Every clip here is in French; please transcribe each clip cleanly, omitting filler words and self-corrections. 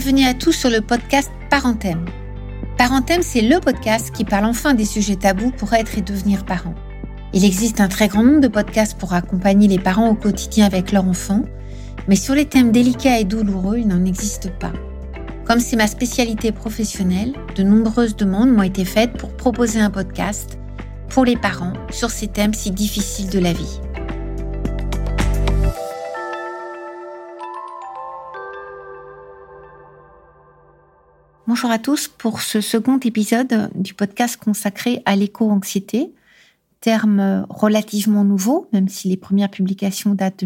Bienvenue à tous sur le podcast Parenthème. Parenthème, c'est le podcast qui parle enfin des sujets tabous pour être et devenir parent. Il existe un très grand nombre de podcasts pour accompagner les parents au quotidien avec leur enfant, mais sur les thèmes délicats et douloureux, il n'en existe pas. Comme c'est ma spécialité professionnelle, de nombreuses demandes m'ont été faites pour proposer un podcast pour les parents sur ces thèmes si difficiles de la vie. Bonjour à tous pour ce second épisode du podcast consacré à l'éco-anxiété, terme relativement nouveau, même si les premières publications datent de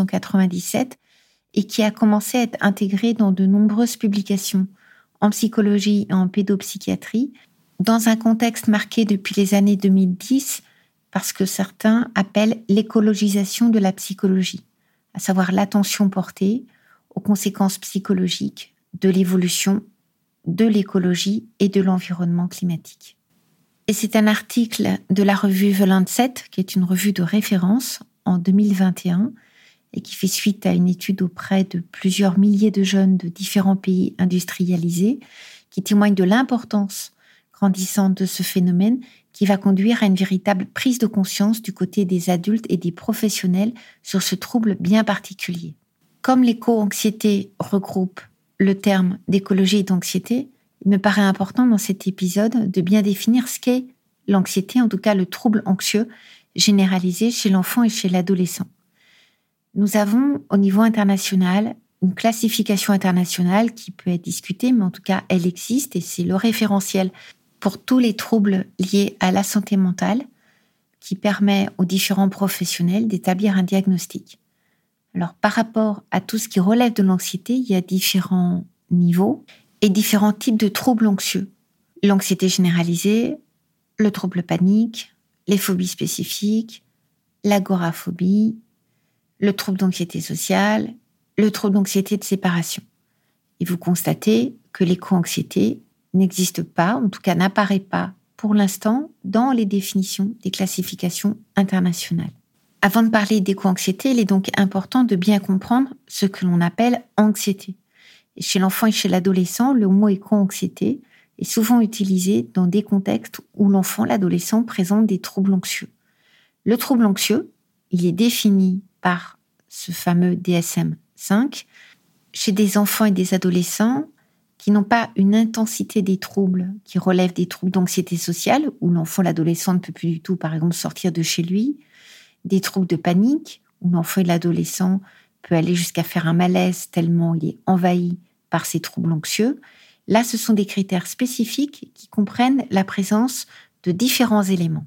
1997, et qui a commencé à être intégré dans de nombreuses publications en psychologie et en pédopsychiatrie, dans un contexte marqué depuis les années 2010 parce que certains appellent l'écologisation de la psychologie, à savoir l'attention portée aux conséquences psychologiques de l'évolution de l'écologie et de l'environnement climatique. Et c'est un article de la revue The Lancet, qui est une revue de référence en 2021 et qui fait suite à une étude auprès de plusieurs milliers de jeunes de différents pays industrialisés, qui témoigne de l'importance grandissante de ce phénomène qui va conduire à une véritable prise de conscience du côté des adultes et des professionnels sur ce trouble bien particulier. Comme l'éco-anxiété regroupe le terme d'écologie et d'anxiété, il me paraît important dans cet épisode de bien définir ce qu'est l'anxiété, en tout cas le trouble anxieux généralisé chez l'enfant et chez l'adolescent. Nous avons au niveau international une classification internationale qui peut être discutée, mais en tout cas elle existe et c'est le référentiel pour tous les troubles liés à la santé mentale qui permet aux différents professionnels d'établir un diagnostic. Alors, par rapport à tout ce qui relève de l'anxiété, il y a différents niveaux et différents types de troubles anxieux. L'anxiété généralisée, le trouble panique, les phobies spécifiques, l'agoraphobie, le trouble d'anxiété sociale, le trouble d'anxiété de séparation. Et vous constatez que l'éco-anxiété n'existe pas, en tout cas n'apparaît pas pour l'instant dans les définitions des classifications internationales. Avant de parler d'éco-anxiété, il est donc important de bien comprendre ce que l'on appelle anxiété. Et chez l'enfant et chez l'adolescent, le mot éco-anxiété est souvent utilisé dans des contextes où l'enfant, l'adolescent, présente des troubles anxieux. Le trouble anxieux, il est défini par ce fameux DSM-5 chez des enfants et des adolescents qui n'ont pas une intensité des troubles qui relèvent des troubles d'anxiété sociale, où l'enfant, l'adolescent ne peut plus du tout, par exemple, sortir de chez lui, des troubles de panique, où l'enfant et l'adolescent peut aller jusqu'à faire un malaise tellement il est envahi par ces troubles anxieux. Là, ce sont des critères spécifiques qui comprennent la présence de différents éléments.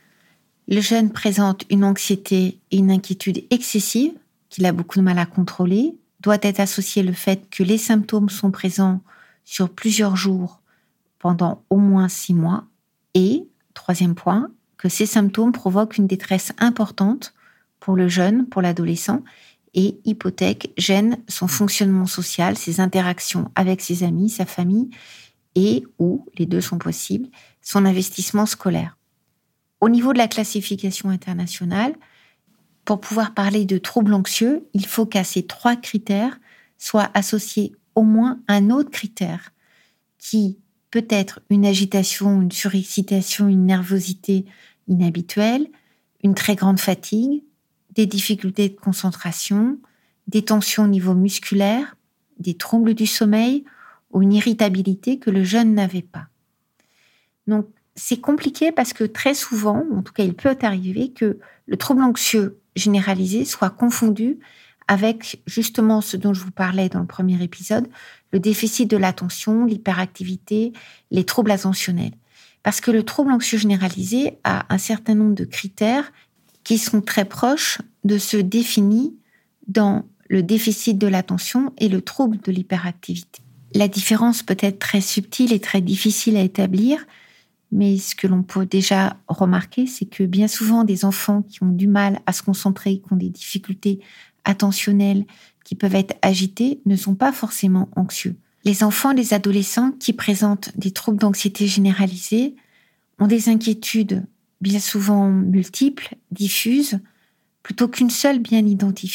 Le jeune présente une anxiété et une inquiétude excessive, qu'il a beaucoup de mal à contrôler. Doit être associé le fait que les symptômes sont présents sur plusieurs jours pendant au moins 6 mois. Et, troisième point, que ces symptômes provoquent une détresse importante pour le jeune, pour l'adolescent, et hypothèquent, gênent son fonctionnement social, ses interactions avec ses amis, sa famille, et, ou, les deux sont possibles, son investissement scolaire. Au niveau de la classification internationale, pour pouvoir parler de troubles anxieux, il faut qu'à ces 3 critères soit associé au moins un autre critère qui peut être une agitation, une surexcitation, une nervosité inhabituelle, une très grande fatigue, des difficultés de concentration, des tensions au niveau musculaire, des troubles du sommeil ou une irritabilité que le jeune n'avait pas. Donc, c'est compliqué parce que très souvent, en tout cas il peut arriver que le trouble anxieux généralisé soit confondu avec justement ce dont je vous parlais dans le premier épisode, le déficit de l'attention, l'hyperactivité, les troubles attentionnels. Parce que le trouble anxieux généralisé a un certain nombre de critères qui sont très proches de ceux définis dans le déficit de l'attention et le trouble de l'hyperactivité. La différence peut être très subtile et très difficile à établir, mais ce que l'on peut déjà remarquer, c'est que bien souvent des enfants qui ont du mal à se concentrer, qui ont des difficultés attentionnelles, qui peuvent être agités, ne sont pas forcément anxieux. Les enfants et les adolescents qui présentent des troubles d'anxiété généralisés ont des inquiétudes bien souvent multiples, diffuses, plutôt qu'une seule bien identifiée.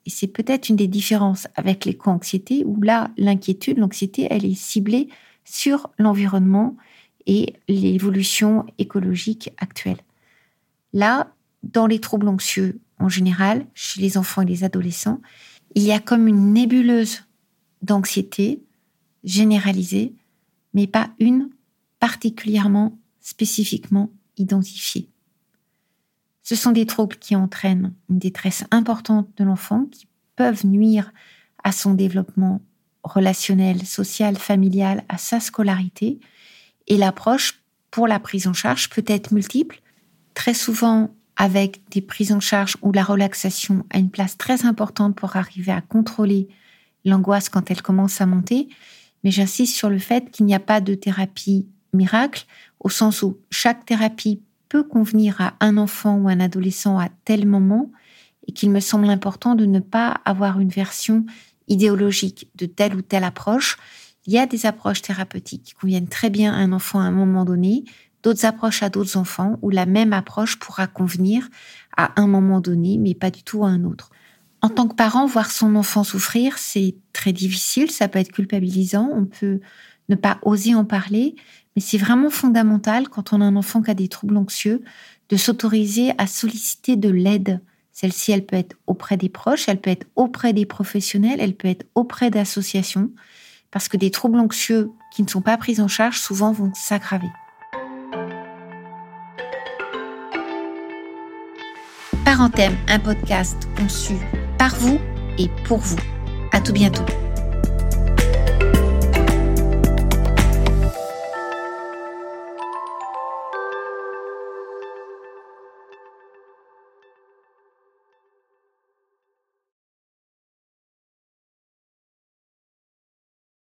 Et c'est peut-être une des différences avec l'éco-anxiété, où là, l'inquiétude, l'anxiété, elle est ciblée sur l'environnement et l'évolution écologique actuelle. Là, dans les troubles anxieux, en général, chez les enfants et les adolescents, il y a comme une nébuleuse d'anxiété généralisée, mais pas une particulièrement, spécifiquement identifiée. Ce sont des troubles qui entraînent une détresse importante de l'enfant, qui peuvent nuire à son développement relationnel, social, familial, à sa scolarité. Et l'approche pour la prise en charge peut être multiple, très souvent avec des prises en charge où la relaxation a une place très importante pour arriver à contrôler l'angoisse quand elle commence à monter. Mais j'insiste sur le fait qu'il n'y a pas de thérapie miracle, au sens où chaque thérapie peut convenir à un enfant ou un adolescent à tel moment, et qu'il me semble important de ne pas avoir une version idéologique de telle ou telle approche. Il y a des approches thérapeutiques qui conviennent très bien à un enfant à un moment donné, d'autres approches à d'autres enfants, où la même approche pourra convenir à un moment donné, mais pas du tout à un autre. En tant que parent, voir son enfant souffrir, c'est très difficile, ça peut être culpabilisant, on peut ne pas oser en parler, mais c'est vraiment fondamental quand on a un enfant qui a des troubles anxieux, de s'autoriser à solliciter de l'aide. Celle-ci, elle peut être auprès des proches, elle peut être auprès des professionnels, elle peut être auprès d'associations, parce que des troubles anxieux qui ne sont pas pris en charge, souvent vont s'aggraver. Parenthème, un podcast conçu par vous et pour vous. À tout bientôt.